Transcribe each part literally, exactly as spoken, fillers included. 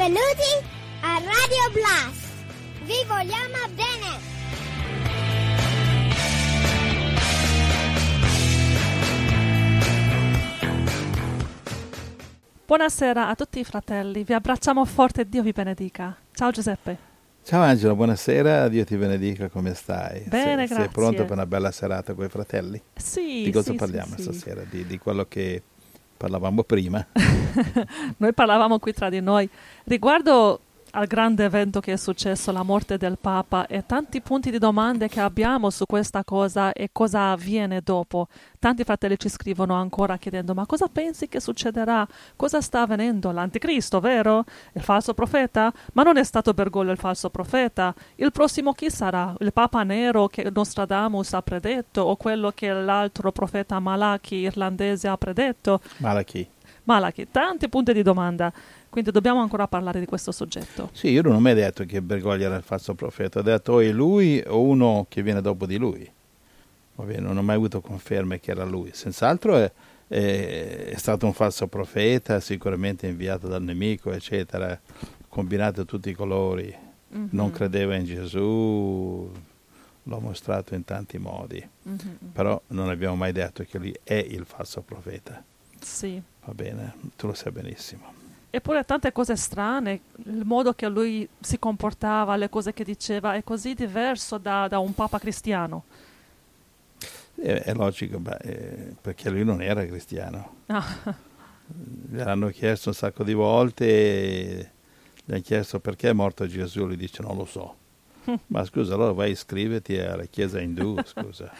Benvenuti a Radio Blast! Vi vogliamo bene! Buonasera a tutti i fratelli, vi abbracciamo forte, Dio vi benedica. Ciao Giuseppe. Ciao Angelo, buonasera, Dio ti benedica, come stai? Bene, sei, grazie. Sei pronto per una bella serata con i fratelli? Sì, Di cosa sì, parliamo sì, sì. stasera? Di, di quello che parlavamo prima? Noi parlavamo qui tra di noi riguardo al grande evento che è successo, la morte del Papa, e tanti punti di domande che abbiamo su questa cosa e cosa avviene dopo. Tanti fratelli ci scrivono ancora chiedendo: ma cosa pensi che succederà? Cosa sta avvenendo? L'anticristo, vero? Il falso profeta? Ma non è stato Bergoglio il falso profeta? Il prossimo chi sarà? Il Papa nero che Nostradamus ha predetto, o quello che l'altro profeta Malachi irlandese ha predetto? Malachi. Malachi, tanti punti di domanda. Quindi dobbiamo ancora parlare di questo soggetto. Sì, io non ho mai detto che Bergoglio era il falso profeta, ho detto o è lui o uno che viene dopo di lui. Va bene, non ho mai avuto conferme che era lui. Senz'altro è, è, è stato un falso profeta, sicuramente inviato dal nemico, eccetera, combinato tutti i colori. Mm-hmm. Non credeva in Gesù, l'ho mostrato in tanti modi, mm-hmm. Però non abbiamo mai detto che lui è il falso profeta. Sì. Va bene, tu lo sai benissimo. Eppure tante cose strane, il modo che lui si comportava, le cose che diceva è così diverso da, da un papa cristiano. È, è logico, beh, eh, perché lui non era cristiano. Ah. Gli hanno chiesto un sacco di volte, e gli hanno chiesto perché è morto Gesù, lui dice non lo so. Ma scusa, allora vai a iscriverti alla chiesa indù, scusa.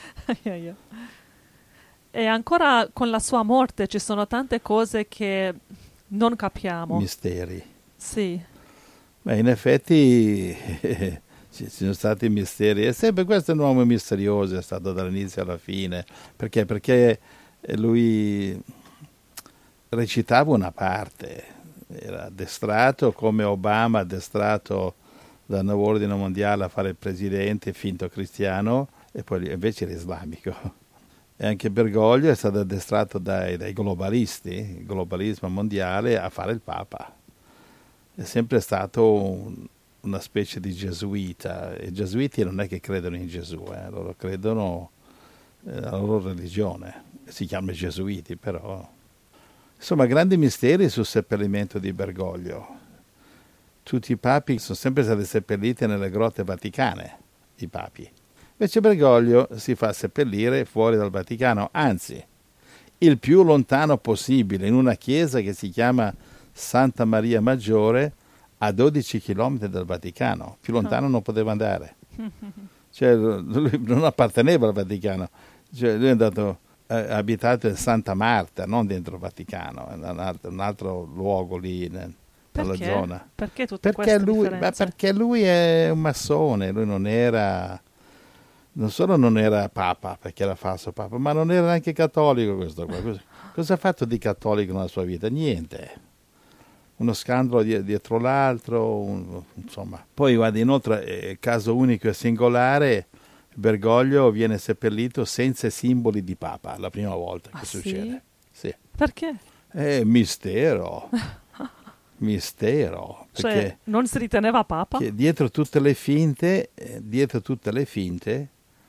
E ancora con la sua morte ci sono tante cose che non capiamo. Misteri. Sì. Beh, in effetti ci sono stati misteri. E sempre questo è un uomo misterioso, è stato dall'inizio alla fine. Perché? Perché lui recitava una parte. Era addestrato come Obama, addestrato dal nuovo ordine mondiale a fare il presidente, finto cristiano, e poi invece era islamico. E anche Bergoglio è stato addestrato dai, dai globalisti, il globalismo mondiale, a fare il Papa. È sempre stato un, una specie di gesuita. I gesuiti non è che credono in Gesù, eh, loro credono nella loro religione. Si chiamano gesuiti, però. Insomma, grandi misteri sul seppellimento di Bergoglio. Tutti i papi sono sempre stati seppelliti nelle grotte vaticane, i papi. Invece Bergoglio si fa seppellire fuori dal Vaticano, anzi, il più lontano possibile, in una chiesa che si chiama Santa Maria Maggiore, a dodici chilometri dal Vaticano. Più lontano non poteva andare. Cioè, lui non apparteneva al Vaticano. Cioè, lui è andato eh, abitato in Santa Marta, non dentro il Vaticano, in un altro, un altro luogo lì nel, nella zona. Perché tutte perché queste lui, differenze? Perché lui è un massone, lui non era... Non solo non era papa, perché era falso papa, ma non era neanche cattolico questo qua. Cosa, cosa ha fatto di cattolico nella sua vita? Niente. Uno scandalo dietro l'altro, un, insomma. Poi, guarda, inoltre, eh, caso unico e singolare, Bergoglio viene seppellito senza simboli di papa, la prima volta che ah, succede. Sì? Sì. Perché? È mistero. Mistero. Cioè, perché non si riteneva papa? Che dietro tutte le finte, eh, dietro tutte le finte,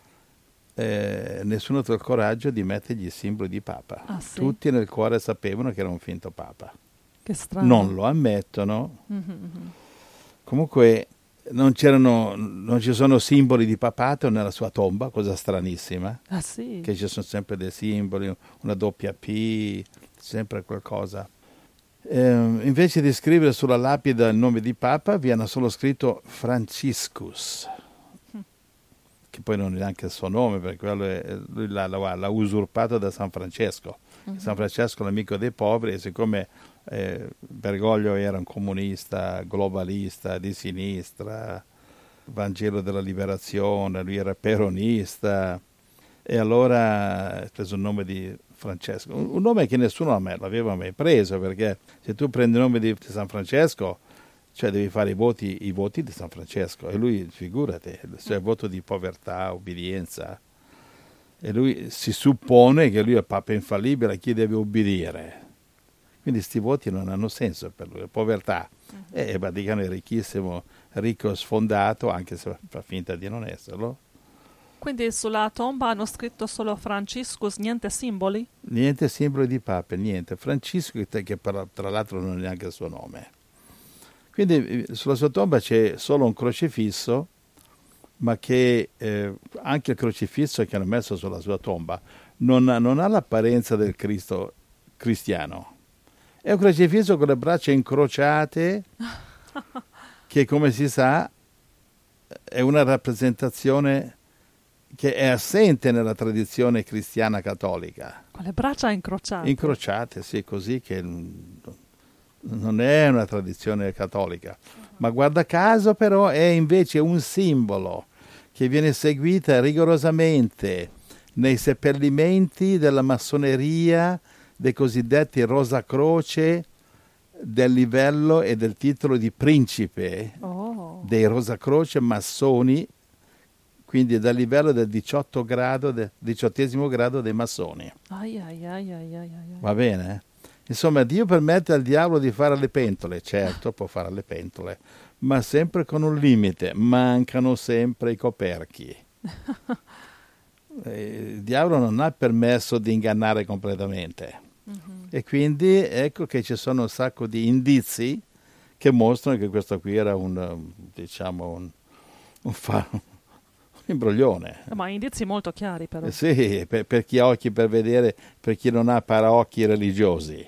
Eh, nessuno ha avuto il coraggio di mettergli il simbolo di papa. Ah, sì? Tutti nel cuore sapevano che era un finto papa. Che strano. Non lo ammettono. Mm-hmm. Comunque non c'erano, non ci sono simboli di papato nella sua tomba, cosa stranissima. Ah, sì? Che ci sono sempre dei simboli, una doppia P, sempre qualcosa. Eh, invece di scrivere sulla lapide il nome di papa, viene solo scritto Franciscus. Che poi non è neanche il suo nome, perché quello è, lui l'ha, l'ha, l'ha usurpato da San Francesco. Uh-huh. San Francesco è l'amico dei poveri, e siccome eh, Bergoglio era un comunista, globalista, di sinistra, Vangelo della Liberazione, lui era peronista, e allora ha preso il nome di Francesco, un, un nome che nessuno l'aveva mai preso, perché se tu prendi il nome di San Francesco, cioè devi fare i voti, i voti di San Francesco, e lui, figurati, cioè il voto di povertà, obbedienza, e lui si suppone che lui è Papa infallibile a chi deve obbedire. Quindi sti voti non hanno senso per lui, povertà, Uh-huh. E il Vaticano è ricchissimo, ricco sfondato, anche se fa finta di non esserlo. Quindi sulla tomba hanno scritto solo Franciscus, niente simboli? Niente simboli di pape, niente. Francisco, che tra l'altro non è neanche il suo nome. Quindi sulla sua tomba c'è solo un crocifisso, ma che eh, anche il crocifisso che hanno messo sulla sua tomba non ha, non ha l'apparenza del Cristo cristiano. È un crocifisso con le braccia incrociate, che come si sa è una rappresentazione che è assente nella tradizione cristiana cattolica. Con le braccia incrociate? Incrociate, sì, così che non è una tradizione cattolica. Uh-huh. Ma guarda caso però è invece un simbolo che viene seguita rigorosamente nei seppellimenti della massoneria dei cosiddetti Rosacroce del livello e del titolo di principe oh. dei Rosacroce massoni, quindi dal livello del diciotto grado, del diciottesimo grado dei massoni. Ai, ai, ai, ai, ai, ai. Va bene? Insomma, Dio permette al diavolo di fare le pentole, certo, può fare le pentole, ma sempre con un limite, mancano sempre i coperchi. Il diavolo non ha permesso di ingannare completamente. Uh-huh. E quindi ecco che ci sono un sacco di indizi che mostrano che questo qui era un, diciamo, un, un fa... imbroglione. Ma indizi molto chiari però. Eh sì, per, per chi ha occhi per vedere, per chi non ha paraocchi religiosi.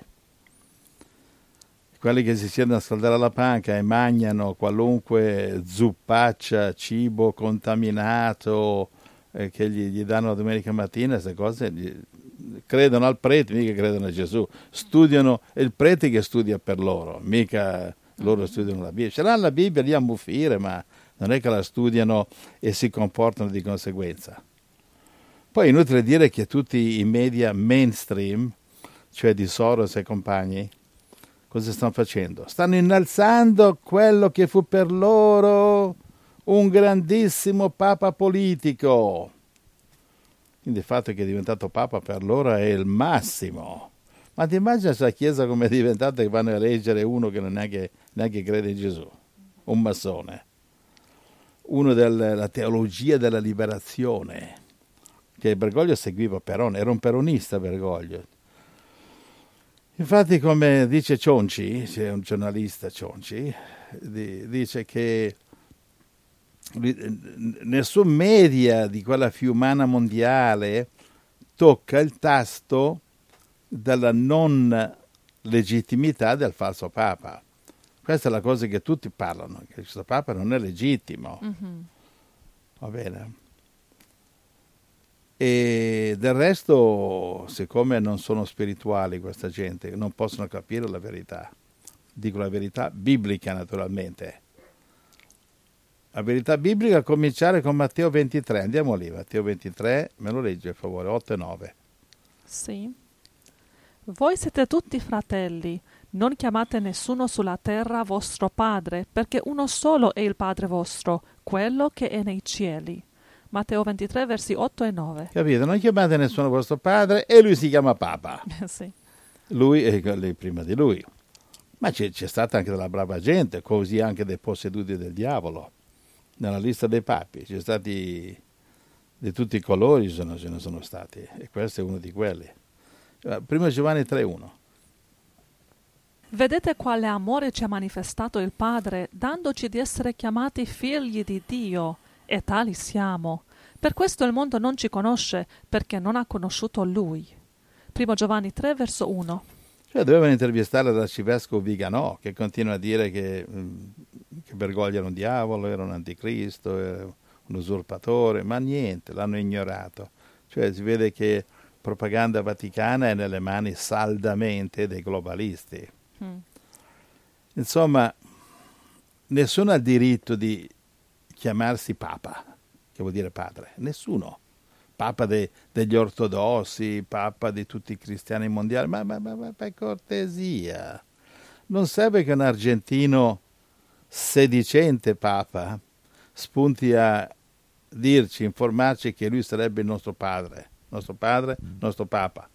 Quelli che si siedono a scaldare la panca e mangiano qualunque zuppaccia, cibo contaminato eh, che gli, gli danno la domenica mattina, queste cose, gli, credono al prete, mica credono a Gesù. Studiano, è il prete che studia per loro, mica loro studiano la Bibbia. Ce l'hanno la Bibbia lì a muffire, ma non è che la studiano e si comportano di conseguenza. Poi è inutile dire che tutti i media mainstream, cioè di Soros e compagni, cosa stanno facendo? Stanno innalzando quello che fu per loro un grandissimo papa politico. Quindi il fatto che è diventato papa per loro è il massimo. Ma ti immagini la Chiesa come è diventata, che vanno a eleggere uno che non neanche, neanche crede in Gesù, un massone. Uno della teologia della liberazione, che Bergoglio seguiva Perone, era un peronista Bergoglio. Infatti, come dice Cionci, c'è un giornalista Cionci, dice che nessun media di quella fiumana mondiale tocca il tasto della non legittimità del falso Papa. Questa è la cosa che tutti parlano, che questo Papa non è legittimo. Mm-hmm. Va bene. E del resto, siccome non sono spirituali questa gente, non possono capire la verità. Dico la verità biblica, naturalmente. La verità biblica a cominciare con Matteo ventitré. Andiamo lì, Matteo ventitré, me lo leggi per favore, otto e nove. Sì. Voi siete tutti fratelli. Non chiamate nessuno sulla terra vostro padre, perché uno solo è il Padre vostro, quello che è nei cieli. Matteo ventitré, versi otto e nove. Capito? Non chiamate nessuno vostro padre e lui si chiama Papa. Sì. Lui e quelli prima di lui. Ma c'è, c'è stata anche della brava gente, così anche dei posseduti del diavolo. Nella lista dei papi c'è stati di tutti i colori, ce ne sono, sono stati, e questo è uno di quelli. Primo Giovanni tre uno. Vedete quale amore ci ha manifestato il Padre, dandoci di essere chiamati figli di Dio, e tali siamo. Per questo il mondo non ci conosce, perché non ha conosciuto Lui. Primo Giovanni tre, verso uno. Cioè dovevano intervistare l'arcivescovo Viganò, che continua a dire che, che Bergoglio era un diavolo, era un anticristo, era un usurpatore, ma niente, l'hanno ignorato. Cioè si vede che propaganda vaticana è nelle mani saldamente dei globalisti. Mm. Insomma, nessuno ha il diritto di chiamarsi Papa, che vuol dire padre, nessuno. Papa de, degli ortodossi, Papa di tutti i cristiani mondiali, ma, ma, ma, ma per cortesia. Non serve che un argentino sedicente Papa spunti a dirci, informarci che lui sarebbe il nostro padre, nostro padre, nostro Papa.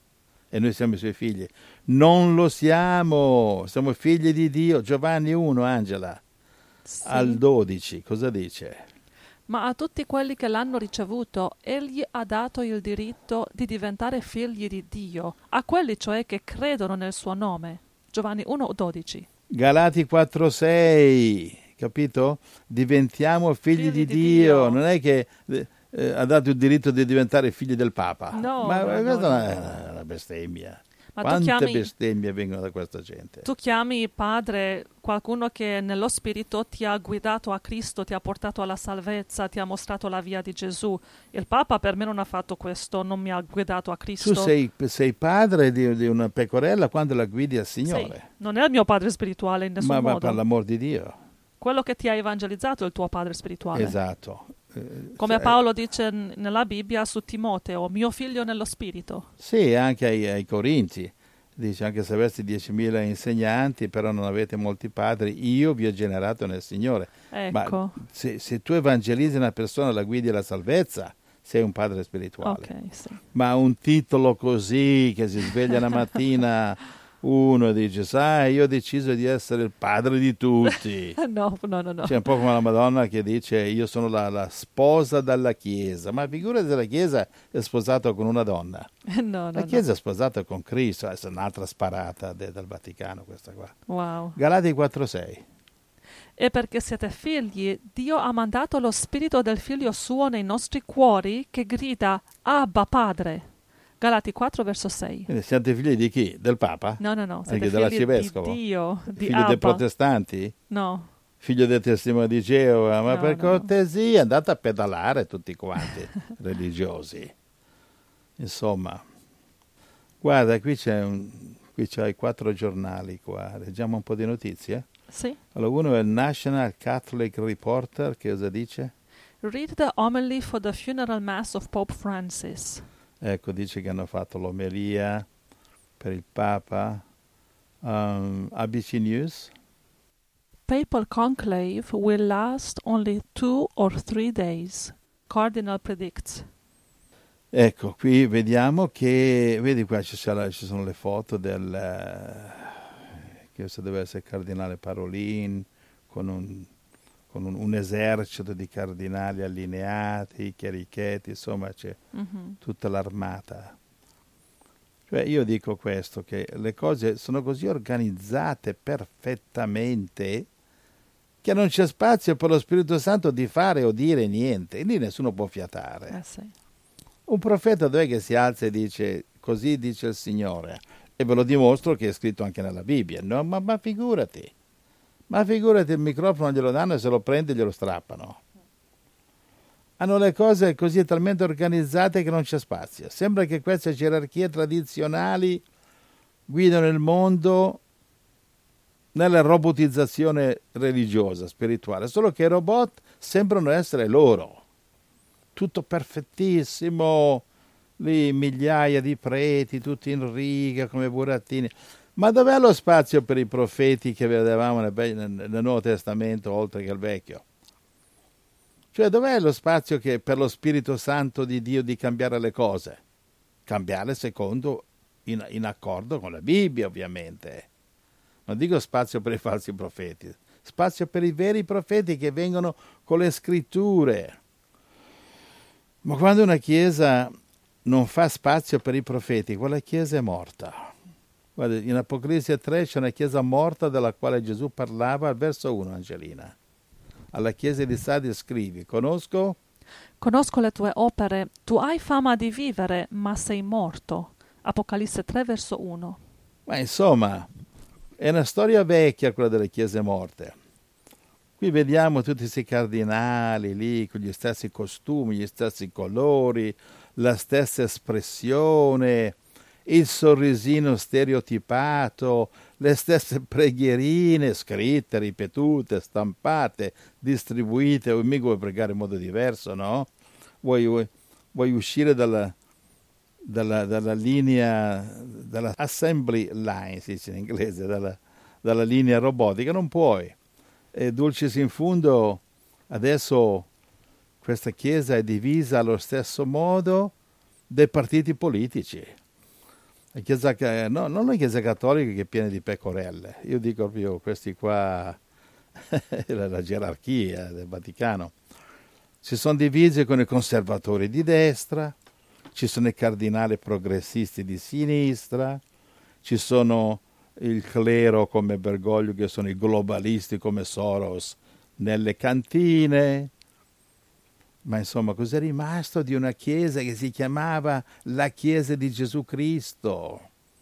e noi siamo i suoi figli. Non lo siamo, siamo figli di Dio. Giovanni uno, Angela, Sì. al dodici, cosa dice? Ma a tutti quelli che l'hanno ricevuto, egli ha dato il diritto di diventare figli di Dio, a quelli cioè che credono nel suo nome. Giovanni uno dodici. Galati quattro sei, capito? Diventiamo figli, Figli di, di Dio. Dio. Non è che eh, ha dato il diritto di diventare figli del Papa. No, ma no, questa no, è no. una, una bestemmia. Ma tu Quante chiami, bestemmie vengono da questa gente? tu chiami padre qualcuno che nello spirito ti ha guidato a Cristo, ti ha portato alla salvezza, ti ha mostrato la via di Gesù. Il Papa per me non ha fatto questo, non mi ha guidato a Cristo. Tu sei, sei padre di, di una pecorella quando la guidi al Sì, Signore. non è il mio padre spirituale in nessun Ma, ma modo. per l'amor di Dio. Quello che ti ha evangelizzato è il tuo padre spirituale. Esatto. Eh, Come cioè, Paolo dice n- nella Bibbia su Timoteo, mio figlio nello spirito. Sì, anche ai, ai Corinzi. Dice, anche se aveste diecimila insegnanti, però non avete molti padri, io vi ho generato nel Signore. Ecco. Ma se, se tu evangelizzi una persona, la guidi alla salvezza, sei un padre spirituale. Ok, sì. Ma un titolo così, che si sveglia la mattina uno e dice, sai, io ho deciso di essere il padre di tutti. No, no, no, no. C'è un po' come la Madonna che dice, io sono la, la sposa della Chiesa. Ma figurati se la Chiesa è sposata con una donna. No, no, La no. Chiesa è sposata con Cristo. Adesso è un'altra sparata de, del Vaticano questa qua. Wow. Galati quattro sei. E perché siete figli, Dio ha mandato lo spirito del figlio suo nei nostri cuori che grida Abba Padre. Galati quattro verso sei. Quindi siete figli di chi? Del Papa? No, no, no, siete Anche figli dell'arcivescovo? di Dio, di Figlio Abba. dei protestanti? No. Figlio del testimone di Geova? Ma No, per no. cortesia andate a pedalare tutti quanti, religiosi. Insomma, guarda, qui c'è un, qui c'hai quattro giornali qua. Leggiamo un po' di notizie. Sì. Allora, uno è il National Catholic Reporter, che cosa dice? Read the homily for the funeral mass of Pope Francis. Ecco, dice che hanno fatto l'omelia per il Papa. Um, A B C News. Papal conclave will last only two or three days. Cardinal predicts. Ecco, qui vediamo che, vedi qua ci, sarà, ci sono le foto del, eh, che se deve essere cardinale Parolin, con un, con un, un esercito di cardinali allineati, chierichetti, insomma c'è Mm-hmm. tutta l'armata. Cioè io dico questo, che le cose sono così organizzate perfettamente che non c'è spazio per lo Spirito Santo di fare o dire niente, e lì nessuno può fiatare. Eh sì. Un profeta dov'è che si alza e dice così dice il Signore? E ve lo dimostro che è scritto anche nella Bibbia. No, ma, ma figurati, ma figurati, il microfono glielo danno e se lo prende glielo strappano. Hanno le cose così talmente organizzate che non c'è spazio. Sembra che queste gerarchie tradizionali guidano il mondo nella robotizzazione religiosa, spirituale, solo che i robot sembrano essere loro. Tutto perfettissimo, lì migliaia di preti, tutti in riga come burattini. Ma dov'è lo spazio per i profeti che vedevamo nel, nel, nel Nuovo Testamento, oltre che il Vecchio? Cioè, dov'è lo spazio che, per lo Spirito Santo di Dio di cambiare le cose? Cambiare secondo, in, in accordo con la Bibbia, ovviamente. Non dico spazio per i falsi profeti, spazio per i veri profeti che vengono con le scritture. Ma quando una chiesa non fa spazio per i profeti, quella chiesa è morta. Guarda, in Apocalisse tre c'è una chiesa morta della quale Gesù parlava al verso uno, Angelina. Alla chiesa di Sardi scrivi, conosco? Conosco le tue opere, tu hai fama di vivere, ma sei morto. Apocalisse tre verso uno. Ma insomma, è una storia vecchia quella delle chiese morte. Qui vediamo tutti questi cardinali lì, con gli stessi costumi, gli stessi colori, la stessa espressione, il sorrisino stereotipato, le stesse preghierine scritte, ripetute, stampate, distribuite. O mica vuoi pregare in modo diverso, no? Vuoi, vuoi, vuoi uscire dalla, dalla, dalla linea, dalla assembly line, si dice in inglese, dalla, dalla linea robotica, non puoi. E dulcis in fundo, adesso questa Chiesa è divisa allo stesso modo dei partiti politici. La chiesa, no, non la Chiesa cattolica che è piena di pecorelle. Io dico proprio questi qua, la, la gerarchia del Vaticano. Si sono divisi con i conservatori di destra, ci sono i cardinali progressisti di sinistra, ci sono il clero come Bergoglio che sono i globalisti come Soros nelle cantine. Ma insomma, cos'è rimasto di una chiesa che si chiamava la Chiesa di Gesù Cristo?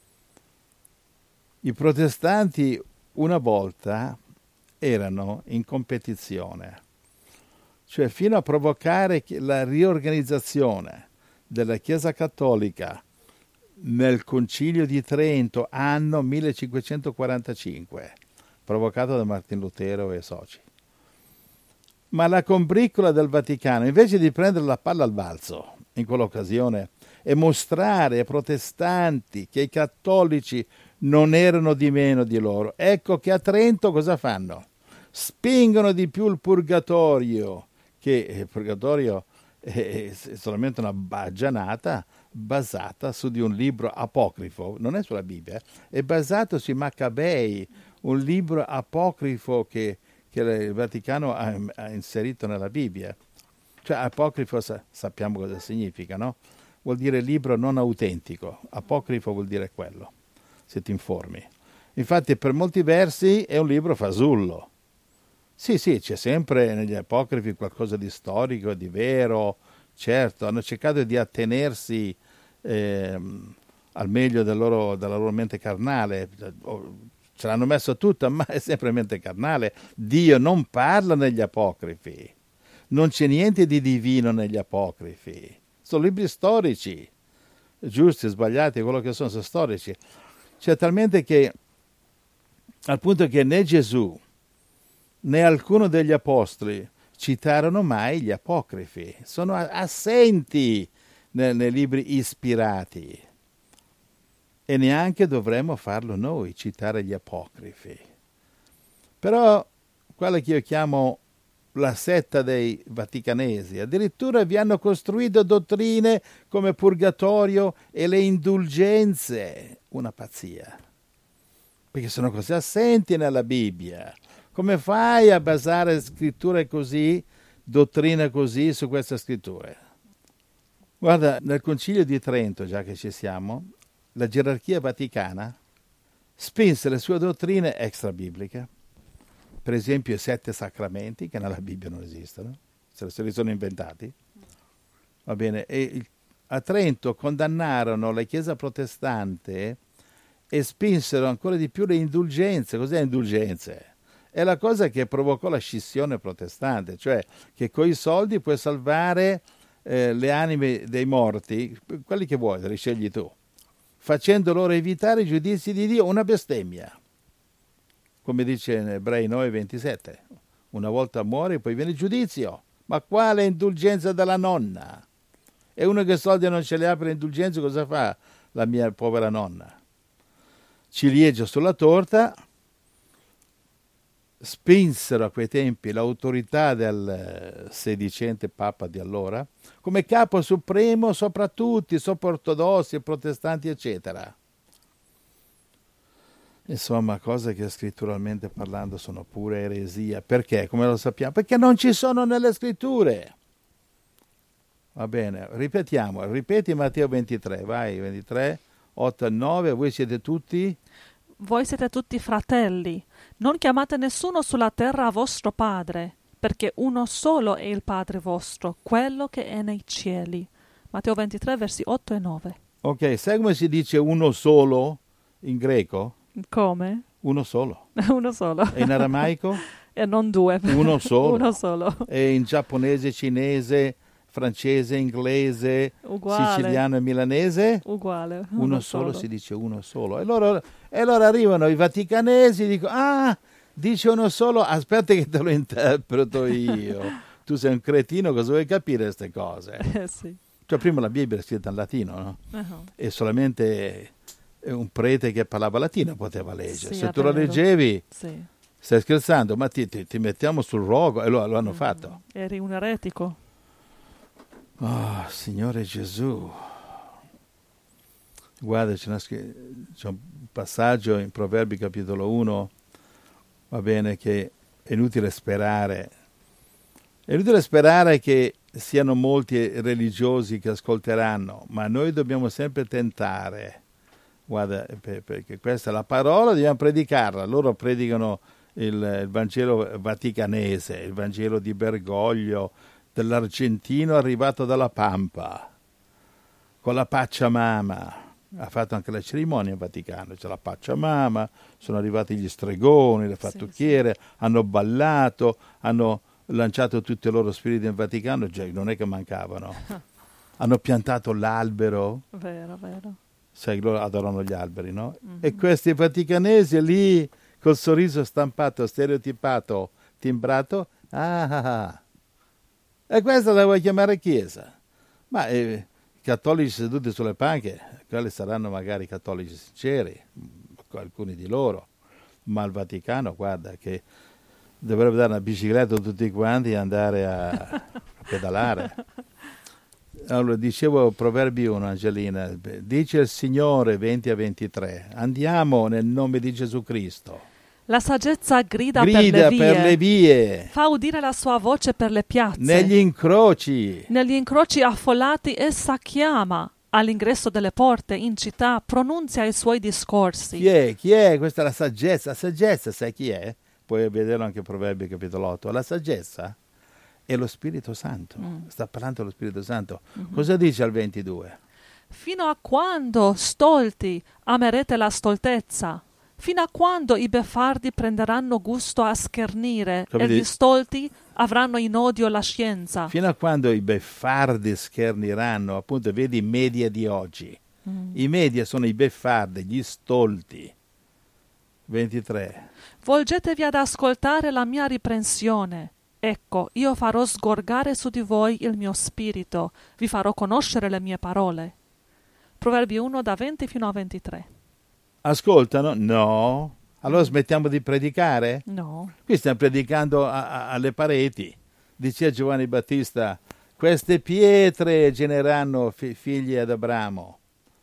I protestanti una volta erano in competizione, cioè fino a provocare la riorganizzazione della Chiesa cattolica nel Concilio di Trento, anno millecinquecentoquarantacinque, provocato da Martin Lutero e soci. Ma la combriccola del Vaticano, invece di prendere la palla al balzo in quell'occasione e mostrare ai protestanti che i cattolici non erano di meno di loro, ecco che a Trento cosa fanno? Spingono di più il purgatorio, che il purgatorio è solamente una baggianata basata su di un libro apocrifo, non è sulla Bibbia, è basato sui Maccabei, un libro apocrifo che che il Vaticano ha, ha inserito nella Bibbia. Cioè apocrifo sa, sappiamo cosa significa, no? Vuol dire libro non autentico. Apocrifo vuol dire quello, se ti informi. Infatti per molti versi è un libro fasullo. Sì, sì, c'è sempre negli apocrifi qualcosa di storico, di vero, certo, hanno cercato di attenersi eh, al meglio del loro, della loro mente carnale. Ce l'hanno messo tutta, ma è sempre mente carnale. Dio non parla negli apocrifi. Non c'è niente di divino negli apocrifi. Sono libri storici. Giusti, sbagliati, quello che sono, sono storici. C'è talmente che, al punto che né Gesù né alcuno degli apostoli citarono mai gli apocrifi. Sono assenti nei, nei libri ispirati. E neanche dovremmo farlo noi, citare gli apocrifi. Però quella che io chiamo la setta dei vaticanesi, addirittura vi hanno costruito dottrine come purgatorio e le indulgenze, una pazzia, perché sono così assenti nella Bibbia. Come fai a basare scritture così, dottrine così su queste scritture? Guarda, nel Concilio di Trento, già che ci siamo, la gerarchia vaticana spinse le sue dottrine extra-bibliche, per esempio i sette sacramenti, che nella Bibbia non esistono, se li sono inventati, va bene, e a Trento condannarono la Chiesa protestante e spinsero ancora di più le indulgenze. Cos'è indulgenze? È la cosa che provocò la scissione protestante, cioè che coi soldi puoi salvare eh, le anime dei morti, quelli che vuoi, li scegli tu, facendo loro evitare i giudizi di Dio, una bestemmia. Come dice in Ebrei nove ventisette, una volta muori poi viene il giudizio. Ma quale indulgenza della nonna? E uno che soldi non ce li ha per indulgenza, cosa fa la mia povera nonna? Ciliegio sulla torta. Spinsero a quei tempi l'autorità del sedicente Papa di allora come capo supremo sopra tutti, sopra ortodossi, protestanti, eccetera. Insomma, cose che scritturalmente parlando sono pure eresia. Perché? Come lo sappiamo? Perché non ci sono nelle scritture. Va bene, ripetiamo. Ripeti Matteo ventitré, vai, ventitré, otto e nove, voi siete tutti... Voi siete tutti fratelli. Non chiamate nessuno sulla terra vostro padre, perché uno solo è il Padre vostro, quello che è nei cieli. Matteo ventitré, versi otto e nove. Ok, sai come si dice uno solo in greco? Come? Uno solo. Uno solo. E in aramaico? E non due. Uno solo. Uno solo. E in giapponese, cinese, francese, inglese, Uguale. siciliano e milanese? Uguale. Uno, uno solo, solo si dice uno solo. E allora, e allora arrivano i vaticanesi e dicono, ah, dice uno solo, aspetta che te lo interpreto io. Tu sei un cretino, cosa vuoi capire queste cose? Eh sì. Cioè prima la Bibbia è scritta in latino, no? Uh-huh. E solamente un prete che parlava latino poteva leggere. Sì, Se è tu lo vero. leggevi, Sì. stai scherzando, ma ti, ti, ti mettiamo sul rogo, e lo, lo hanno Mm. fatto. Eri un eretico. Oh, Signore Gesù. Guarda, c'è, una, c'è un passaggio in Proverbi capitolo uno, va bene, che è inutile sperare. È inutile sperare che siano molti religiosi che ascolteranno, ma noi dobbiamo sempre tentare. Guarda, perché questa è la parola, dobbiamo predicarla. Loro predicano il, il Vangelo vaticanese, il Vangelo di Bergoglio, dell'argentino arrivato dalla Pampa, con la Pachamama. Ha fatto anche la cerimonia in Vaticano, c'è la Pachamama, sono arrivati gli stregoni, le fattucchiere, sì, sì. Hanno ballato, hanno lanciato tutti i loro spiriti in Vaticano, cioè, non è che mancavano. Hanno piantato l'albero. Vero, vero. Sai, loro adorano gli alberi, no? Mm-hmm. E questi vaticanesi lì, col sorriso stampato, stereotipato, timbrato, ah, ah, ah. E questa la vuoi chiamare chiesa? Ma eh, i cattolici seduti sulle panche, quelli saranno magari cattolici sinceri, alcuni di loro, ma il Vaticano, guarda, che dovrebbe dare una bicicletta a tutti quanti e andare a, a pedalare. Allora, dicevo Proverbi uno, Angelina, dice il Signore venti a ventitré, andiamo nel nome di Gesù Cristo. La saggezza grida, grida per, le vie, per le vie, fa udire la sua voce per le piazze. Negli incroci. Negli incroci affollati essa chiama, all'ingresso delle porte, in città, pronunzia i suoi discorsi. Chi è? Chi è? Questa è la saggezza. La saggezza, sai chi è? Puoi vederlo anche in Proverbi capitolo otto. La saggezza è lo Spirito Santo. Mm. Sta parlando dello Spirito Santo. Mm-hmm. Cosa dice al ventidue? Fino a quando, stolti, amerete la stoltezza? Fino a quando i beffardi prenderanno gusto a schernire Come e di... gli stolti avranno in odio la scienza? Fino a quando i beffardi scherniranno, appunto, vedi i media di oggi. Mm. I media sono i beffardi, gli stolti. ventitré. Volgetevi ad ascoltare la mia riprensione. Ecco, io farò sgorgare su di voi il mio spirito, vi farò conoscere le mie parole. Proverbi uno da venti fino a ventitré. Ascoltano? No. Allora smettiamo di predicare? No. Qui stiamo predicando a, a, alle pareti. Diceva Giovanni Battista, queste pietre genereranno fi- figli ad Abramo.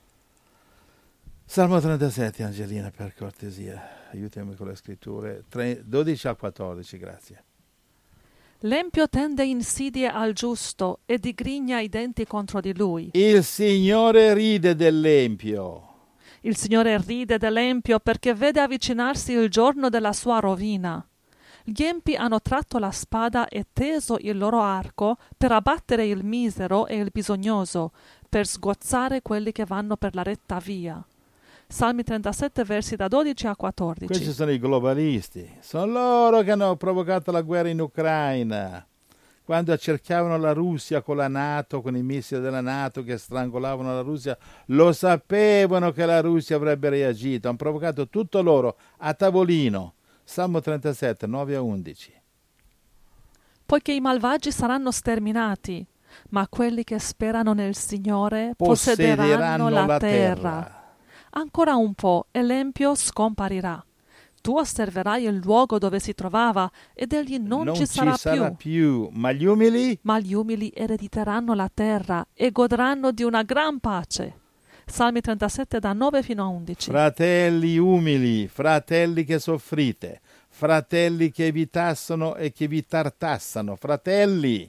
Salmo trentasette, Angelina, per cortesia. Aiutami con le scritture. Tre, dodici a quattordici, grazie. L'empio tende insidie al giusto e digrigna i denti contro di lui. Il Signore ride dell'empio. Il Signore ride dell'empio perché vede avvicinarsi il giorno della sua rovina. Gli empi hanno tratto la spada e teso il loro arco per abbattere il misero e il bisognoso, per sgozzare quelli che vanno per la retta via. Salmi trentasette, versi da dodici a quattordici. Questi sono i globalisti. Sono loro che hanno provocato la guerra in Ucraina. Quando accerchiavano la Russia con la NATO, con i missili della NATO che strangolavano la Russia, lo sapevano che la Russia avrebbe reagito. Hanno provocato tutto loro a tavolino. Salmo trentasette, nove a undici. Poiché i malvagi saranno sterminati, ma quelli che sperano nel Signore possederanno, possederanno la, la terra. terra. Ancora un po' e l'empio scomparirà. Tu osserverai il luogo dove si trovava ed egli non, non ci sarà, ci sarà più. più. Ma gli umili? Ma gli umili erediteranno la terra e godranno di una gran pace. Salmi trentasette da nove fino a undici. Fratelli umili, fratelli che soffrite, fratelli che vi tassano e che vi tartassano, fratelli,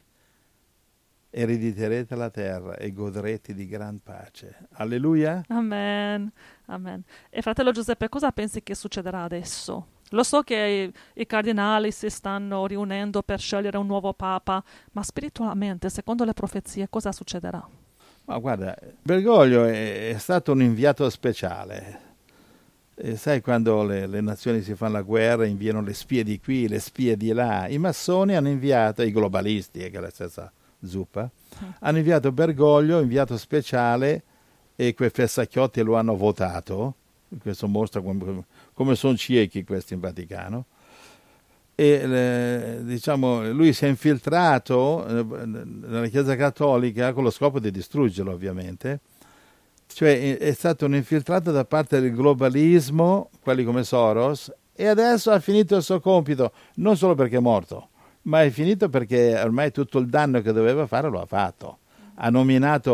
erediterete la terra e godrete di gran pace. Alleluia. Amen. Amen. E fratello Giuseppe, cosa pensi che succederà adesso? Lo so che i, i cardinali si stanno riunendo per scegliere un nuovo papa, ma spiritualmente, secondo le profezie, cosa succederà? Ma guarda, Bergoglio è, è stato un inviato speciale. E sai, quando le, le nazioni si fanno la guerra, inviano le spie di qui, le spie di là. I massoni hanno inviato, i globalisti, che è la stessa zuppa, mm. hanno inviato Bergoglio, inviato speciale, e quei fessacchiotti lo hanno votato. Questo mostra come, come sono ciechi questi in Vaticano. E le, diciamo, lui si è infiltrato nella Chiesa Cattolica con lo scopo di distruggerlo, ovviamente. Cioè è stato un infiltrato da parte del globalismo, quelli come Soros, e adesso ha finito il suo compito, non solo perché è morto, ma è finito perché ormai tutto il danno che doveva fare lo ha fatto. Ha nominato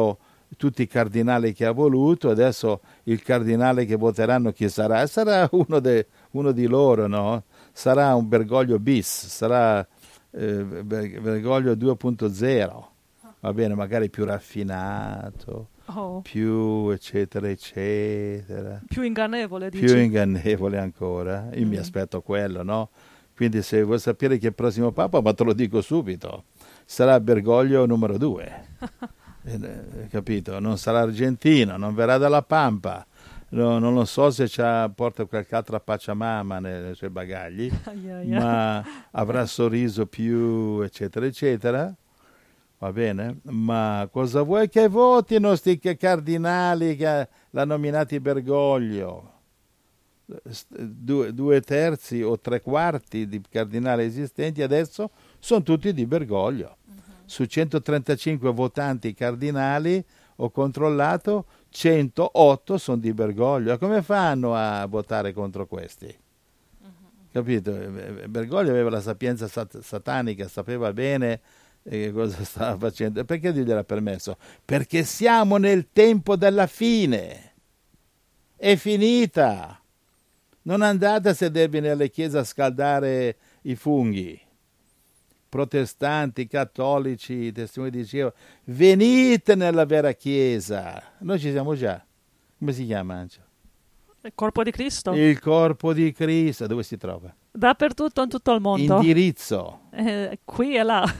tutti i cardinali che ha voluto, adesso il cardinale che voteranno chi sarà? Sarà uno, de, uno di loro, no? Sarà un Bergoglio bis, sarà eh, Bergoglio due punto zero, va bene, magari più raffinato, Oh. più eccetera eccetera. Più ingannevole, dici? Più ingannevole ancora, io Mm. mi aspetto quello, no? Quindi se vuoi sapere chi è il prossimo Papa, ma te lo dico subito, sarà Bergoglio numero due. Eh, capito? Non sarà argentino, non verrà dalla Pampa, no, non lo so se c'ha, porta qualche altra Pachamama nei, nei suoi bagagli, Aia, aia. ma avrà sorriso più eccetera eccetera, va bene? Ma cosa vuoi che votino sti che cardinali che l'hanno nominati Bergoglio? Due, due terzi o tre quarti di cardinali esistenti adesso sono tutti di Bergoglio. Su centotrentacinque votanti cardinali ho controllato, centootto sono di Bergoglio. Come fanno a votare contro questi? Capito? Bergoglio aveva la sapienza sat- satanica, sapeva bene eh, cosa stava facendo. Perché gliel'ha permesso? Perché siamo nel tempo della fine. È finita. Non andate a sedervi nelle chiese a scaldare i funghi. Protestanti, cattolici, testimoni di Geova, venite nella vera chiesa. Noi ci siamo già. Come si chiama, Angelo? Il corpo di Cristo? Il corpo di Cristo. Dove si trova? Dappertutto in tutto il mondo. Indirizzo. Eh, qui e là.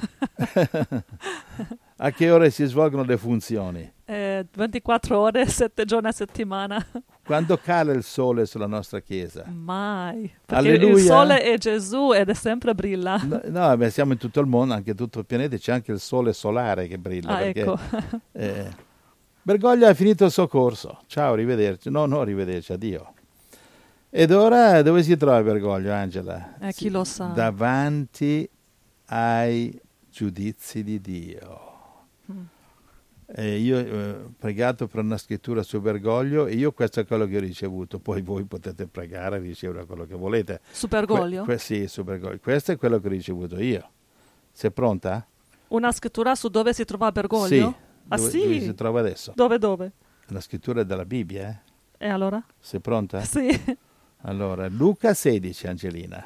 A che ore si svolgono le funzioni? Eh, ventiquattro ore, sette giorni a settimana. Quando cala il sole sulla nostra chiesa? Mai. Perché Alleluia. il sole è Gesù ed è sempre brilla. No, no, beh, siamo in tutto il mondo, anche in tutto il pianeta, c'è anche il sole solare che brilla. Ah, perché, ecco. eh, Bergoglio ha finito il suo corso. Ciao, arrivederci. No, no, arrivederci, addio. Ed ora dove si trova Bergoglio, Angela? Eh, chi lo sa. Davanti ai giudizi di Dio. Mm. E io ho eh, pregato per una scrittura su Bergoglio e io questo è quello che ho ricevuto. Poi voi potete pregare e ricevere quello che volete. Su Bergoglio? Que- que- sì, su Bergoglio. Questo è quello che ho ricevuto io. Sei pronta? Una scrittura su dove si trova Bergoglio? Sì. Ah, dove, sì? dove si trova adesso? Dove, dove? La scrittura della Bibbia, eh? E allora? Sei pronta? Sì. Allora, Luca sedici, Angelina.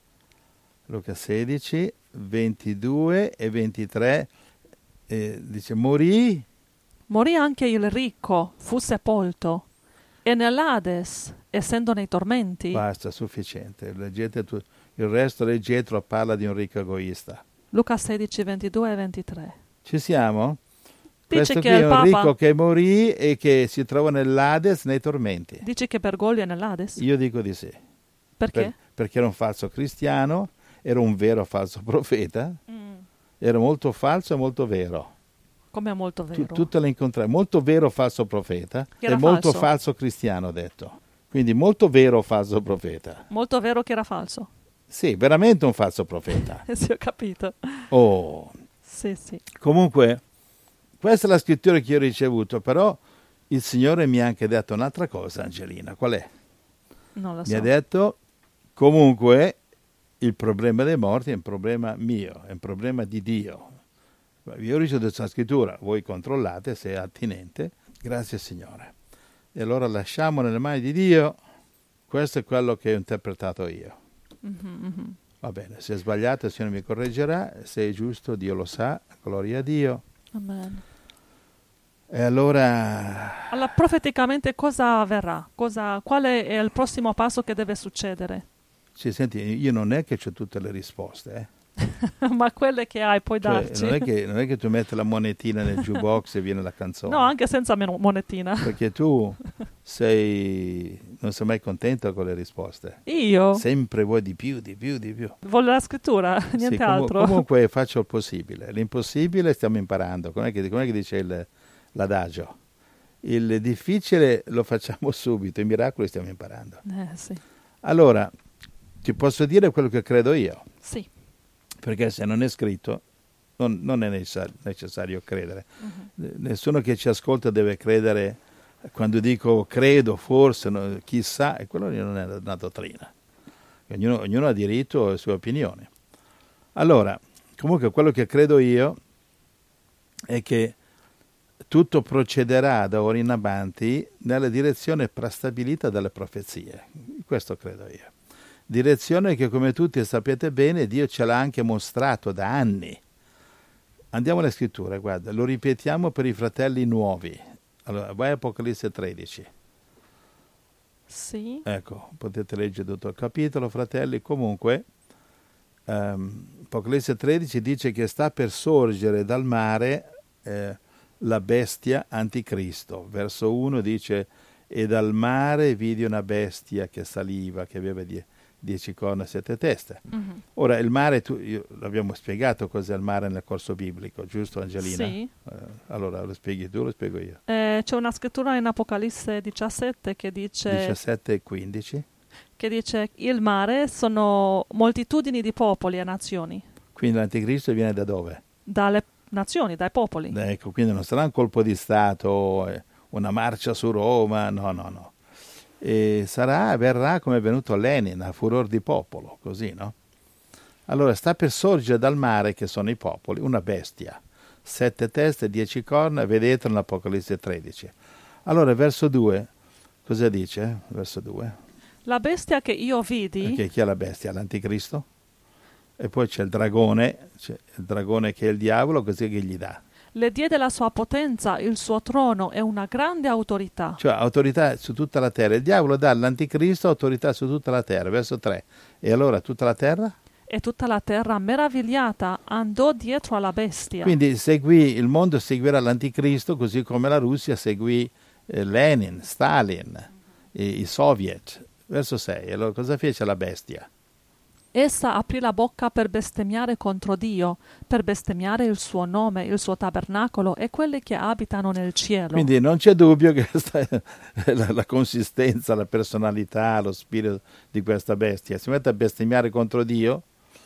Luca sedici, ventidue e ventitré. Eh, dice, morì. Morì anche il ricco, fu sepolto. E nell'Ades, essendo nei tormenti. Basta, sufficiente. Leggete tu- il resto leggetelo, parla di un ricco egoista. Luca sedici, ventidue e ventitré. Ci siamo? Dice Questo che qui è il un Papa... ricco che morì e che si trova nell'Ades nei tormenti. Dici che Bergoglio è nell'Ades? Io dico di sì. Perché? Per- perché era un falso cristiano, era un vero falso profeta, Mm, era molto falso e molto vero. come è molto Tu- vero. tutto l'incontrario, molto vero falso profeta Che e era molto falso. falso cristiano, ho detto. Quindi molto vero falso profeta. Molto vero che era falso. Sì, veramente un falso profeta. Eh sì, ho capito. Oh, Sì, sì. comunque, questa è la scrittura che io ho ricevuto, però il Signore mi ha anche detto un'altra cosa, Angelina. Qual è? Non lo so. Mi ha detto, comunque, il problema dei morti è un problema mio, è un problema di Dio. Io ho ricevuto questa scrittura, voi controllate se è attinente, grazie Signore. E allora lasciamo nelle mani di Dio, questo è quello che ho interpretato io. Mhm, mhm. Va bene, se è sbagliato il Signore mi correggerà, se è giusto Dio lo sa, gloria a Dio. Amen. E allora, Allora, profeticamente cosa avverrà? Cosa, quale è il prossimo passo che deve succedere? sì, senti, io non è che ho tutte le risposte, eh. Ma quelle che hai puoi Cioè, darci. non, è che, non è che tu metti la monetina nel jukebox e viene la canzone. No, anche senza men- monetina. Perché tu sei, non sei mai contento con le risposte. Io? Sempre vuoi di più, di più, di più. Voglio la scrittura, niente Sì, comu- altro. Comunque faccio il possibile. L'impossibile stiamo imparando. Com'è che, com'è che dice il, l'adagio? Il difficile lo facciamo subito, i miracoli stiamo imparando. Eh, sì. Allora, ti posso dire quello che credo io. Sì. Perché se non è scritto non, non è necessario, necessario credere. Mhm. Nessuno che ci ascolta deve credere quando dico credo, forse, no, chissà, e quello non è una dottrina. Ognuno, ognuno ha diritto alle sue opinioni. Allora, comunque quello che credo io è che tutto procederà da ora in avanti nella direzione prestabilita dalle profezie. Questo credo io. Direzione che, come tutti sapete bene, Dio ce l'ha anche mostrato da anni. Andiamo alle scritture, guarda, lo ripetiamo per i fratelli nuovi. Allora, vai a Apocalisse tredici. Sì. Ecco, potete leggere tutto il capitolo, fratelli. Comunque, um, Apocalisse tredici dice che sta per sorgere dal mare eh, la bestia anticristo. Verso uno dice: e dal mare vidi una bestia che saliva, che aveva die, dieci corna e sette teste. Mm-hmm. Ora, il mare, tu, io, l'abbiamo spiegato cos'è il mare nel corso biblico, giusto Angelina? Sì. Eh, allora, lo spieghi tu, lo spiego io. Eh, c'è una scrittura in Apocalisse diciassette che dice... diciassette e quindici. Che dice: il mare sono moltitudini di popoli e nazioni. Quindi l'anticristo viene da dove? Dalle nazioni, dai popoli. Ecco, quindi non sarà un colpo di Stato, eh, una marcia su Roma, no, no, no. E sarà, verrà come è venuto Lenin, a furor di popolo, così, no? Allora, sta per sorgere dal mare, che sono i popoli, una bestia, sette teste, dieci corna, vedete nell'Apocalisse tredici. Allora, verso due, cosa dice? Verso due. La bestia che io vidi... Okay, chi è la bestia? L'anticristo? E poi c'è il dragone, c'è il dragone che è il diavolo, così che gli dà? Le diede la sua potenza, il suo trono e una grande autorità. Cioè autorità su tutta la terra. Il diavolo dà all'anticristo autorità su tutta la terra, verso tre. E allora tutta la terra? E tutta la terra meravigliata andò dietro alla bestia. Quindi seguì, il mondo seguirà l'anticristo così come la Russia seguì eh, Lenin, Stalin, i, i soviet. Verso sei. Allora cosa fece la bestia? Essa aprì la bocca per bestemmiare contro Dio, per bestemmiare il suo nome, il suo tabernacolo e quelli che abitano nel cielo. Quindi non c'è dubbio che questa è la, la consistenza, la personalità, lo spirito di questa bestia. Si mette a bestemmiare contro Dio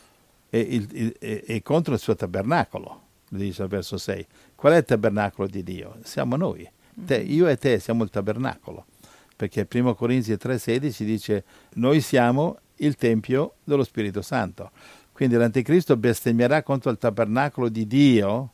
e, il, il, e, e contro il suo tabernacolo, dice al verso sei. Qual è il tabernacolo di Dio? Siamo noi. Te, io e te siamo il tabernacolo. Perché primo Corinzi tre sedici dice: noi siamo il Tempio dello Spirito Santo. Quindi l'Anticristo bestemmierà contro il tabernacolo di Dio,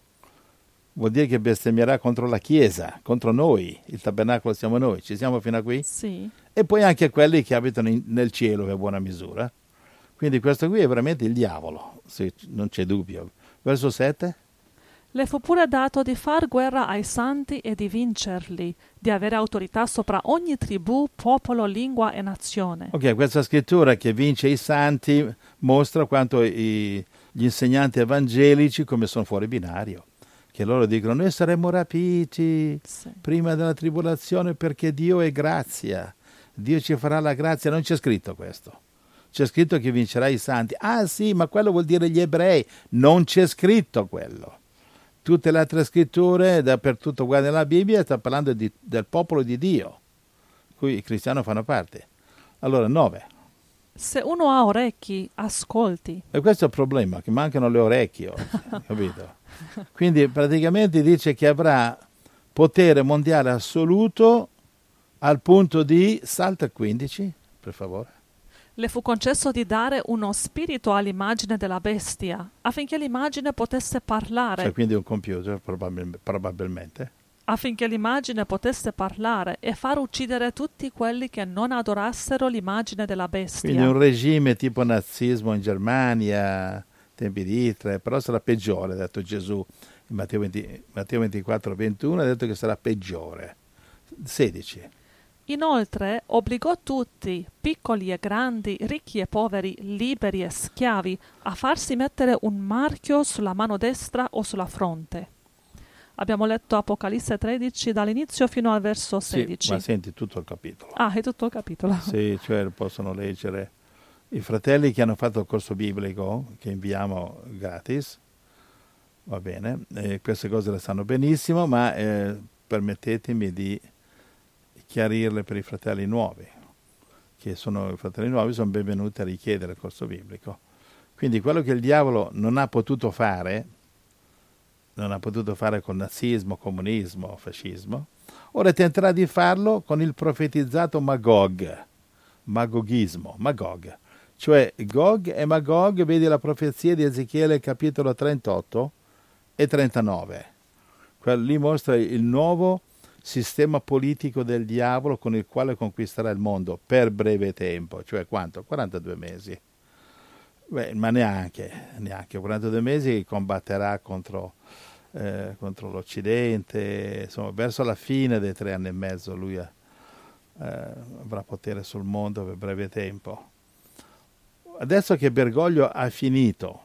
vuol dire che bestemmierà contro la Chiesa, contro noi. Il tabernacolo siamo noi. Ci siamo fino a qui? Sì. E poi anche quelli che abitano in, nel cielo, per buona misura. Quindi questo qui è veramente il diavolo, sì, non c'è dubbio. Verso sette. Le fu pure dato di far guerra ai santi e di vincerli, di avere autorità sopra ogni tribù, popolo, lingua e nazione. Ok, questa scrittura che vince i santi mostra quanto i, gli insegnanti evangelici come sono fuori binario. Che loro dicono: noi saremo rapiti sì. prima della tribolazione perché Dio è grazia. Dio ci farà la grazia. Non c'è scritto questo. C'è scritto che vincerà i santi. Ah sì, ma quello vuol dire gli ebrei. Non c'è scritto quello. Tutte le altre scritture, dappertutto guarda nella Bibbia, sta parlando di, del popolo di Dio, cui i cristiani fanno parte. Allora, nove. Se uno ha orecchi, ascolti. E questo è il problema, che mancano le orecchie oggi, capito? Quindi praticamente dice che avrà potere mondiale assoluto al punto di... Salta il quindici, per favore. Le fu concesso di dare uno spirito all'immagine della bestia, affinché l'immagine potesse parlare. Cioè quindi un computer, probabil- probabilmente. Affinché l'immagine potesse parlare e far uccidere tutti quelli che non adorassero l'immagine della bestia. Quindi un regime tipo nazismo in Germania, tempi di Hitler, però sarà peggiore, ha detto Gesù in Matteo, venti, Matteo ventiquattro ventuno, ha detto che sarà peggiore. sedici. Inoltre obbligò tutti, piccoli e grandi, ricchi e poveri, liberi e schiavi, a farsi mettere un marchio sulla mano destra o sulla fronte. Abbiamo letto Apocalisse tredici dall'inizio fino al verso sedici. Sì, ma senti tutto il capitolo. Ah, è tutto il capitolo. Sì, cioè possono leggere. I fratelli che hanno fatto il corso biblico, che inviamo gratis, va bene, eh, queste cose le sanno benissimo, ma eh, permettetemi di chiarirle per i fratelli nuovi, che sono i fratelli nuovi, sono benvenuti a richiedere il corso biblico. Quindi quello che il diavolo non ha potuto fare, non ha potuto fare con nazismo, comunismo, fascismo, ora tenterà di farlo con il profetizzato Magog, magoghismo, Magog. Cioè Gog e Magog, vedi la profezia di Ezechiele capitolo trentotto e trentanove. Quello lì mostra il nuovo sistema politico del diavolo con il quale conquisterà il mondo per breve tempo, cioè quanto? quarantadue mesi. Beh, ma neanche, neanche quarantadue mesi combatterà contro, eh, contro l'Occidente, insomma, verso la fine dei tre anni e mezzo lui ha, eh, avrà potere sul mondo per breve tempo. Adesso che Bergoglio ha finito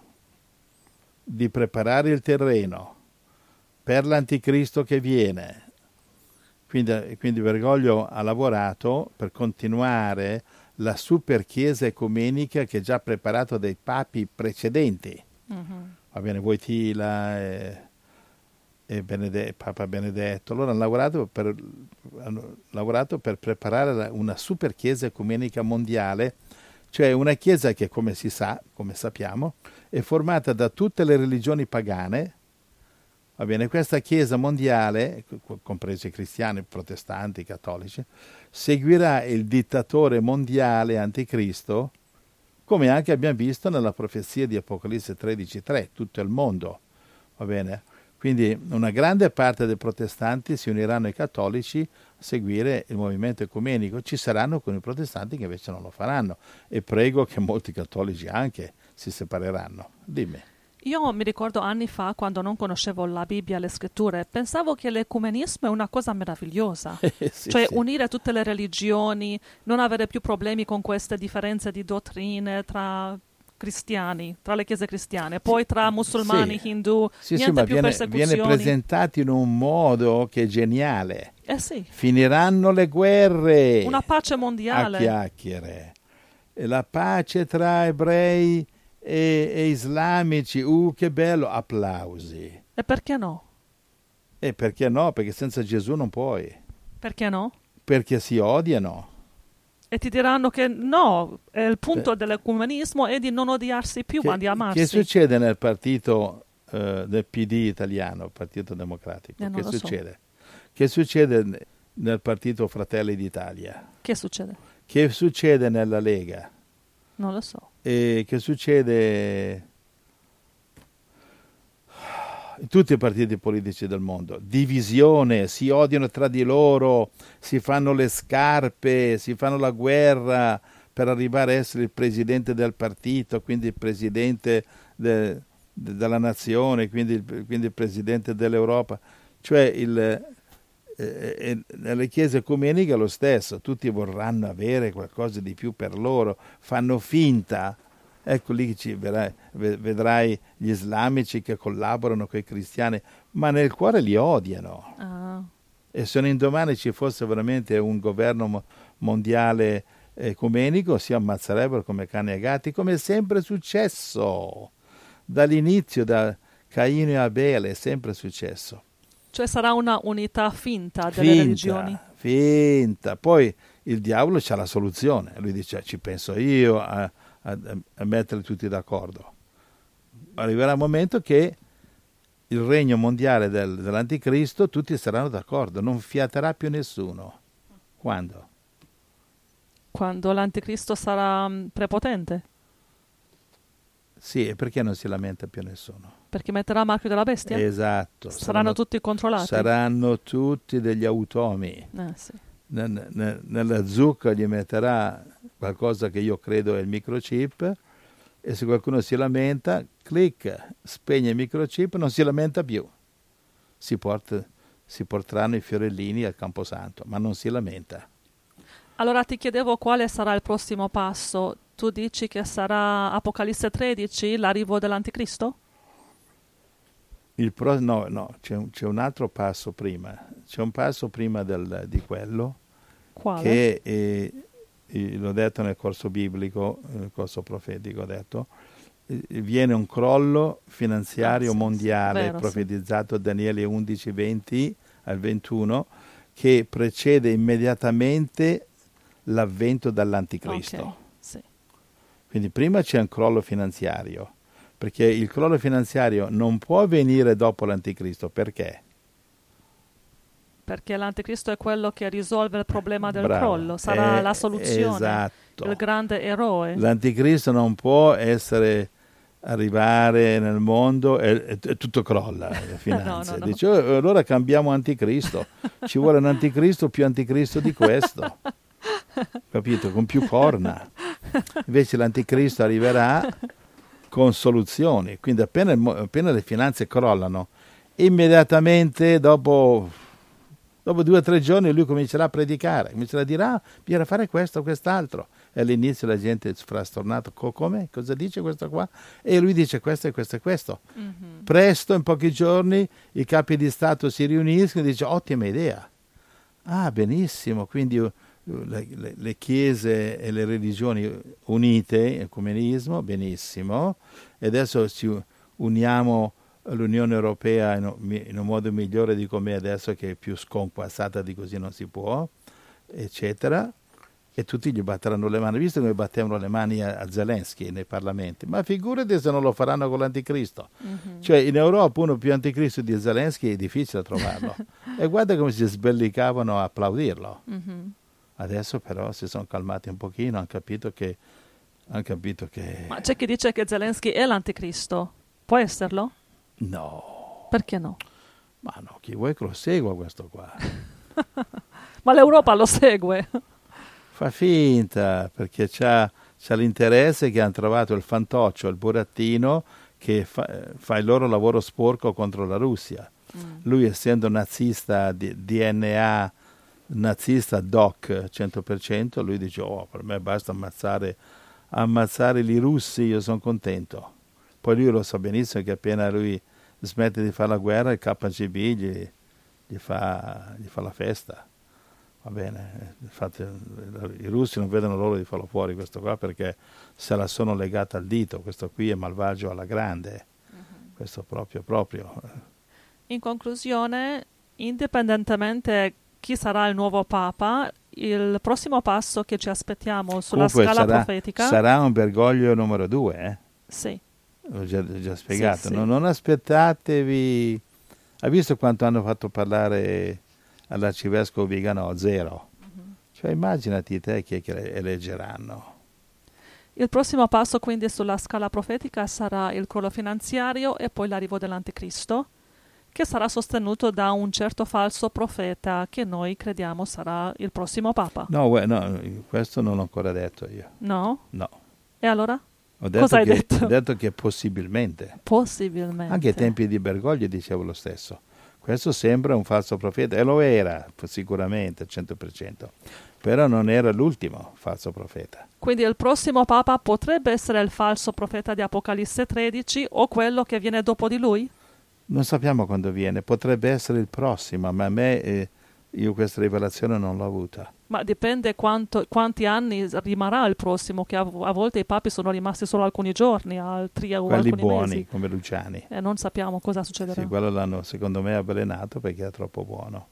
di preparare il terreno per l'anticristo che viene, quindi, quindi Bergoglio ha lavorato per continuare la super chiesa ecumenica che è già preparato dai papi precedenti. Mm-hmm. Va bene, Wojtyla e, e Benedetto, Papa Benedetto. Loro hanno lavorato per, hanno lavorato per preparare una super chiesa ecumenica mondiale, cioè una chiesa che, come si sa, come sappiamo, è formata da tutte le religioni pagane. Va bene, questa chiesa mondiale, compresi i cristiani, protestanti, cattolici, seguirà il dittatore mondiale anticristo, come anche abbiamo visto nella profezia di Apocalisse tredici tre, tutto il mondo. Va bene? Quindi una grande parte dei protestanti si uniranno ai cattolici a seguire il movimento ecumenico. Ci saranno alcuni protestanti che invece non lo faranno, e prego che molti cattolici anche si separeranno. Dimmi. Io mi ricordo anni fa, quando non conoscevo la Bibbia e le scritture, pensavo che l'ecumenismo è una cosa meravigliosa. Eh, sì, cioè sì. unire tutte le religioni, non avere più problemi con queste differenze di dottrine tra cristiani, tra le chiese cristiane, poi tra musulmani, sì. hindu, sì, niente sì, ma più viene, persecuzioni. viene presentato in un modo che è geniale. Eh sì. Finiranno le guerre. Una pace mondiale. A chiacchiere. E la pace tra ebrei E, e islamici, uh che bello, applausi. E perché no? E perché no? Perché senza Gesù non puoi. Perché no? Perché si odiano. E ti diranno che no, è il punto Beh. dell'ecumenismo è di non odiarsi più, che, ma di amarsi. Che succede nel partito uh, del P D italiano, Partito Democratico? Eh, che succede? So. Che succede nel partito Fratelli d'Italia? Che succede? Che succede nella Lega? Non lo so. E che succede in tutti i partiti politici del mondo? Divisione, si odiano tra di loro, si fanno le scarpe, si fanno la guerra per arrivare a essere il presidente del partito, quindi il presidente de, de, della nazione, quindi il, quindi il presidente dell'Europa. Cioè il, eh, nelle chiese ecumeniche è lo stesso, tutti vorranno avere qualcosa di più per loro, fanno finta. Ecco lì ci vedrai, vedrai gli islamici che collaborano con i cristiani, ma nel cuore li odiano. Ah. E se un indomani ci fosse veramente un governo mondiale ecumenico, si ammazzerebbero come cani e gatti, come è sempre successo dall'inizio, da Caino e Abele, è sempre successo. Cioè sarà una unità finta delle finta, religioni. Finta. Poi il diavolo c'ha la soluzione. Lui dice, ci penso io a, a, a metterli tutti d'accordo. Arriverà il momento che il regno mondiale del, dell'anticristo tutti saranno d'accordo. Non fiaterà più nessuno. Quando? Quando l'anticristo sarà prepotente? Sì, e perché non si lamenta più nessuno? Perché metterà il marchio della bestia? Esatto. Saranno, saranno tutti controllati? Saranno tutti degli automi. Eh, sì. Nel, nel, nella zucca gli metterà qualcosa che io credo è il microchip, e se qualcuno si lamenta, clicca, spegne il microchip, non si lamenta più. Si, porta, si porteranno i fiorellini al Camposanto, ma non si lamenta. Allora ti chiedevo quale sarà il prossimo passo. Tu dici che sarà Apocalisse tredici, l'arrivo dell'anticristo? Il pro, no, no, c'è un, c'è un altro passo prima. C'è un passo prima del, di quello. Quale? Che è, è, l'ho detto nel corso biblico, nel corso profetico, ho detto, viene un crollo finanziario ah, sì, mondiale, sì, vero, profetizzato sì. Daniele undici venti al ventuno, che precede immediatamente l'avvento dell'anticristo. Okay, sì. Quindi prima c'è un crollo finanziario, perché il crollo finanziario non può avvenire dopo l'anticristo. Perché? Perché l'anticristo è quello che risolve il problema del Bravo. crollo, sarà eh, la soluzione, esatto. il grande eroe. L'anticristo non può essere arrivare nel mondo e, e tutto crolla, le finanze. No, no, no. Dice, oh, allora cambiamo anticristo, ci vuole un anticristo più anticristo di questo, capito? Con più corna. Invece l'anticristo arriverà con soluzioni, quindi appena, appena le finanze crollano, immediatamente dopo, dopo due o tre giorni lui comincerà a predicare, comincerà a dire, ah, bisogna fare questo, quest'altro. E all'inizio la gente è frastornata, come? Cosa dice questo qua? E lui dice questo e questo e questo. Mm-hmm. Presto, in pochi giorni, i capi di Stato si riuniscono e dicono, ottima idea. Ah, benissimo, quindi uh, le, le, le chiese e le religioni unite, ecumenismo, benissimo. E adesso ci uniamo all'Unione Europea in un, in un modo migliore di come adesso, che è più sconquassata di così non si può, eccetera. E tutti gli batteranno le mani, visto come battevano le mani a, a Zelensky nei parlamenti, ma figurati se non lo faranno con l'anticristo. Mm-hmm. Cioè in Europa uno più anticristo di Zelensky è difficile trovarlo. E guarda come si sbellicavano a applaudirlo. Mm-hmm. Adesso però si sono calmati un pochino, hanno capito che, han capito che... Ma c'è chi dice che Zelensky è l'anticristo, può esserlo? No. Perché no? Ma no, chi vuoi che lo segua questo qua? Ma l'Europa lo segue. Fa finta, perché c'ha, c'ha l'interesse che hanno trovato il fantoccio, il burattino, che fa, fa il loro lavoro sporco contro la Russia. Mm. Lui, essendo nazista, di, D N A nazista doc cento per cento, lui dice, oh, per me basta ammazzare, ammazzare i russi, io sono contento. Poi lui lo sa benissimo che appena lui smette di fare la guerra, il K G B gli, gli, fa, gli fa la festa. Va bene, infatti i russi non vedono l'ora di farlo fuori questo qua, perché se la sono legata al dito, questo qui è malvagio alla grande, uh-huh. Questo proprio proprio. In conclusione, indipendentemente chi sarà il nuovo Papa, il prossimo passo che ci aspettiamo sulla Comunque scala sarà, profetica sarà un Bergoglio numero due, eh? Sì. L'ho già, già spiegato, sì, non, sì. non aspettatevi, hai visto quanto hanno fatto parlare all'arcivescovo Viganò? Zero. Uh-huh. Cioè immaginati te chi è che eleggeranno. Il prossimo passo quindi sulla scala profetica sarà il crollo finanziario e poi l'arrivo dell'anticristo, che sarà sostenuto da un certo falso profeta che noi crediamo sarà il prossimo Papa. No, no, questo non l'ho ancora detto io. No? No. E allora? Ho detto Cosa hai che, detto? Ho detto che possibilmente. Possibilmente. Anche ai tempi di Bergoglio dicevo lo stesso. Questo sembra un falso profeta, e lo era sicuramente al cento per cento, però non era l'ultimo falso profeta. Quindi il prossimo Papa potrebbe essere il falso profeta di Apocalisse tredici o quello che viene dopo di lui? Non sappiamo quando viene, potrebbe essere il prossimo, ma a me, eh, io questa rivelazione non l'ho avuta. Ma dipende quanto, quanti anni rimarrà il prossimo, che a, a volte i papi sono rimasti solo alcuni giorni, altri o quelli alcuni buoni, mesi. come Luciani. E non sappiamo cosa succederà. Sì, quello l'hanno secondo me avvelenato perché è troppo buono.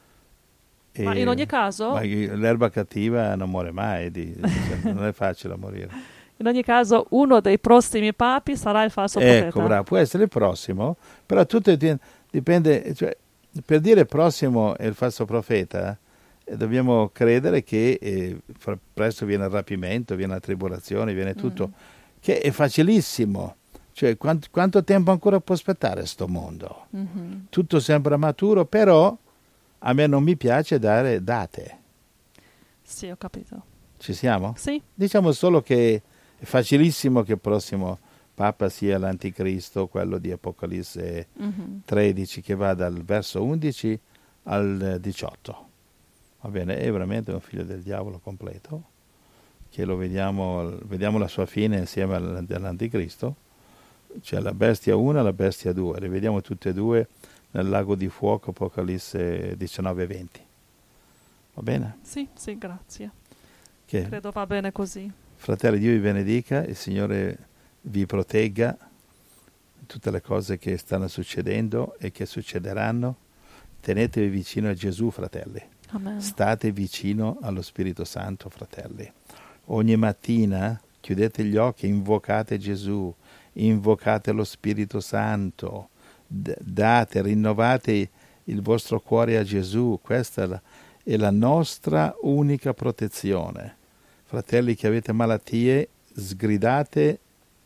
E, ma in ogni caso... Ma l'erba cattiva non muore mai, di, cioè, non è facile a morire. In ogni caso uno dei prossimi papi sarà il falso profeta. Ecco, bravo, può essere il prossimo, però tutto dipende, cioè, per dire prossimo è il falso profeta, eh, dobbiamo credere che eh, presto viene il rapimento, viene la tribolazione, viene tutto, mm. che è facilissimo. Cioè, quanto, quanto tempo ancora può aspettare sto mondo? Mm-hmm. Tutto sembra maturo, però a me non mi piace dare date. Sì, ho capito. Ci siamo? Sì. Diciamo solo che è facilissimo che il prossimo Papa sia l'anticristo, quello di Apocalisse mm-hmm. tredici, che va dal verso undici al diciotto. Va bene, è veramente un figlio del diavolo completo, che lo vediamo, vediamo la sua fine insieme all'anticristo. C'è la bestia uno e la bestia due, le vediamo tutte e due nel lago di fuoco, Apocalisse diciannove venti. Va bene? Sì, sì, grazie. Che? Credo va bene così. Fratelli, Dio vi benedica, il Signore vi protegga tutte le cose che stanno succedendo e che succederanno. Tenetevi vicino a Gesù, fratelli. Amen. State vicino allo Spirito Santo, fratelli. Ogni mattina chiudete gli occhi, invocate Gesù, invocate lo Spirito Santo, D- date, rinnovate il vostro cuore a Gesù. Questa è la, è la nostra unica protezione. Fratelli che avete malattie, sgridate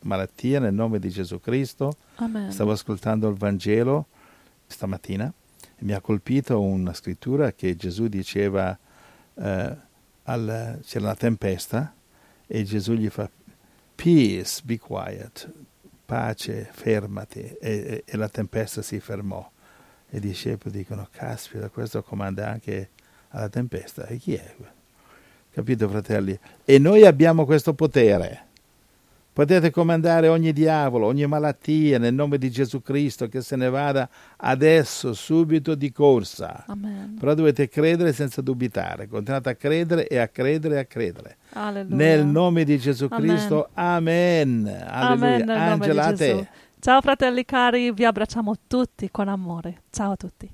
malattia nel nome di Gesù Cristo. Amen. Stavo ascoltando il Vangelo stamattina e mi ha colpito una scrittura che Gesù diceva, eh, al, c'era una tempesta e Gesù gli fa peace, be quiet, pace, fermati, e, e, e la tempesta si fermò. E i discepoli dicono, caspita, questo comanda anche alla tempesta. E chi è? Capito, fratelli? E noi abbiamo questo potere. Potete comandare ogni diavolo, ogni malattia nel nome di Gesù Cristo, che se ne vada adesso, subito, di corsa. Amen. Però dovete credere senza dubitare. Continuate a credere e a credere e a credere. Alleluia. Nel nome di Gesù Amen. Cristo. Amen. Alleluia. Amen, nel nome Angela, di a te. Gesù. Ciao fratelli cari, vi abbracciamo tutti con amore. Ciao a tutti.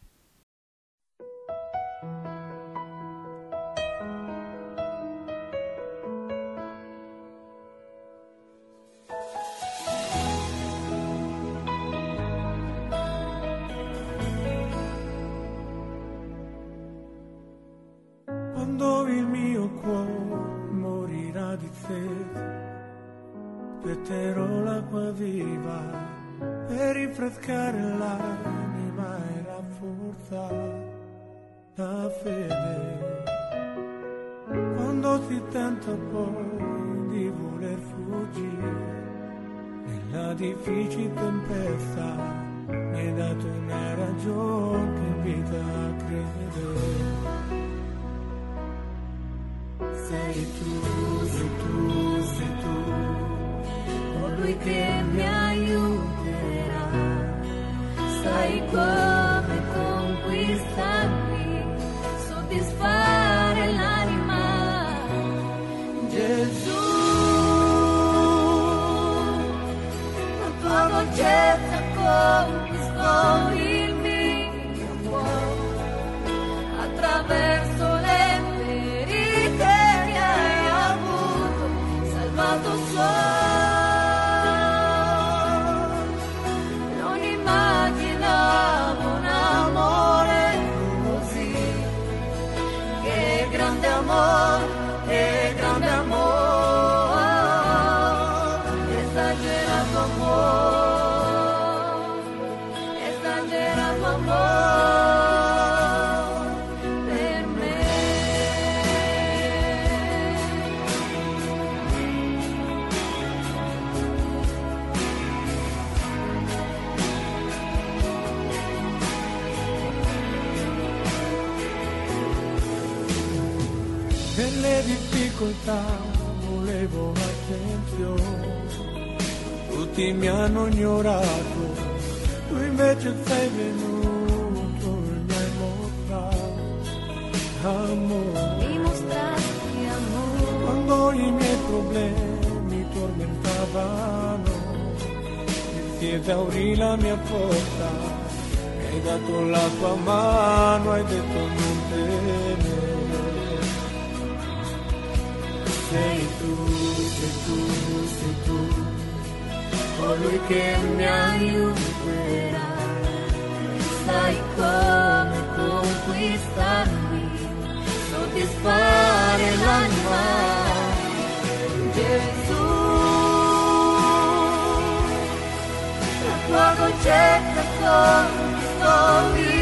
Quando il mio cuore morirà di sete, aspetterò l'acqua viva per rinfrescare l'anima e rafforzare la fede. Quando si tenta poi di voler fuggire nella difficile tempesta, mi hai dato una ragione che invita a credere. Sei tu, sei tu, sei tu, colui che mi aiuterà. Sai come conquistarmi, soddisfare l'anima. Gesù, la tua dolcezza conquistò il mio cuore attraverso le non immaginavo un amore così, che grande amore, che grande amore, esagerato amore, esagerato amore. Nelle difficoltà volevo attenzione, tutti mi hanno ignorato, tu invece sei venuto e mi hai mostrato amore. Mi mostrati amore. Quando i miei problemi tormentavano, ti esaurì la mia forza, mi hai dato la tua mano, hai detto non temere. Sei tu, sei tu, sei tu, colui che mi aiuterà. Sai come conquistarmi, soddisfare l'anima. Gesù, la tua dolcezza conquistò il